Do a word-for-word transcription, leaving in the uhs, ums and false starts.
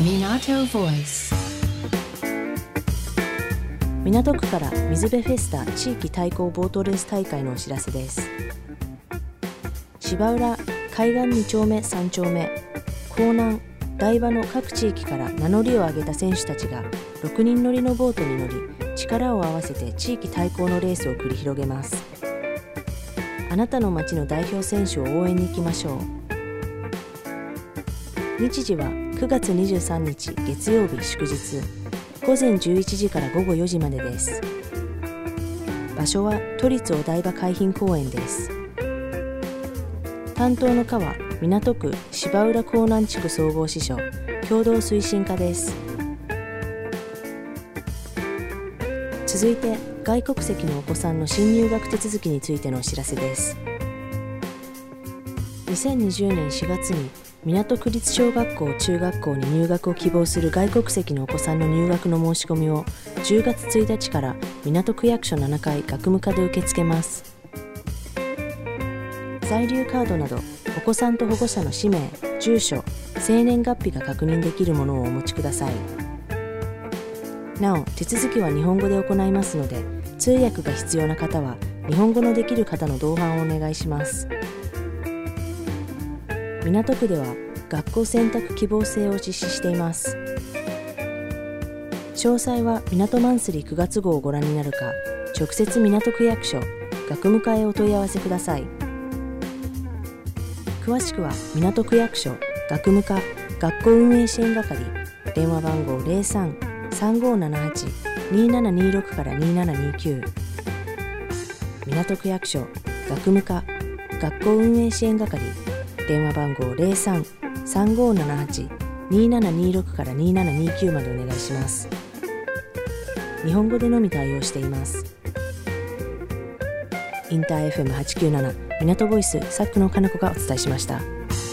Minato Voice。 港区から水辺フェスタ地域対抗ボートレース大会のお知らせです。芝浦、海岸に丁目さん丁目、江南、台場の各地域から名乗りを上げた選手たちがろくにん乗りのボートに乗り、力を合わせて地域対抗のレースを繰り広げます。あなたの町の代表選手を応援に行きましょう。日時はくがつにじゅうさんにち月曜日祝日、ごぜんじゅういちじからごごよじまでです。場所は都立お台場海浜公園です。担当の課は港区芝浦江南地区総合支所共同推進課です。続いて外国籍のお子さんの新入学手続きについてのお知らせです。にせんにじゅうねんしがつに港区立小学校中学校に入学を希望する外国籍のお子さんの入学の申し込みをじゅうがつついたちから港区役所ななかい学務課で受け付けます。在留カードなどお子さんと保護者の氏名、住所、生年月日が確認できるものをお持ちください。なお手続きは日本語で行いますので、通訳が必要な方は日本語のできる方の同伴をお願いします。港区では学校選択希望制を実施しています。詳細は港マンスリーくがつごうをご覧になるか、直接港区役所学務課へお問い合わせください。詳しくは港区役所学務課学校運営支援係、電話番号 ゼロさん さんごーななはち にーななにーろく からにーななにーきゅう、港区役所学務課学校運営支援係、電話番号 ゼロさん さんごーななはち にーななにーろく からにーななにーきゅうまでお願いします。日本語でのみ対応しています。インター エフエムはちきゅうなな 港ボイス、サックの金子がお伝えしました。